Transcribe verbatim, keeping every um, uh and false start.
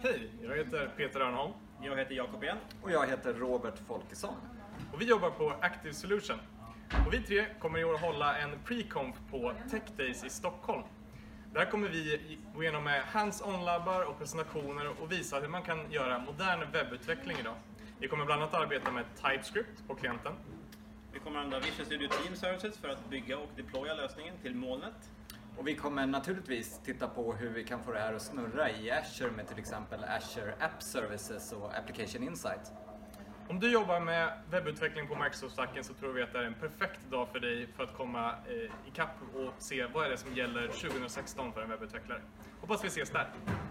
Hej, jag heter Peter Örnholm. Jag heter Jakob igen. Och jag heter Robert Folkesson. Och vi jobbar på Active Solution. Och vi tre kommer i år hålla en pre-conf på Tech Days i Stockholm. Där kommer vi gå igenom med hands-on-labbar och presentationer och visa hur man kan göra modern webbutveckling idag. Vi kommer bland annat arbeta med TypeScript på klienten. Vi kommer använda Visual Studio Team Services för att bygga och deploya lösningen till molnet. Och vi kommer naturligtvis titta på hur vi kan få det här att snurra i Azure med till exempel Azure App Services och Application Insight. Om du jobbar med webbutveckling på Microsoft-stacken så tror vi att det är en perfekt dag för dig för att komma eh, ikapp och se vad är det som gäller tjugo sexton för en webbutvecklare. Hoppas vi ses där!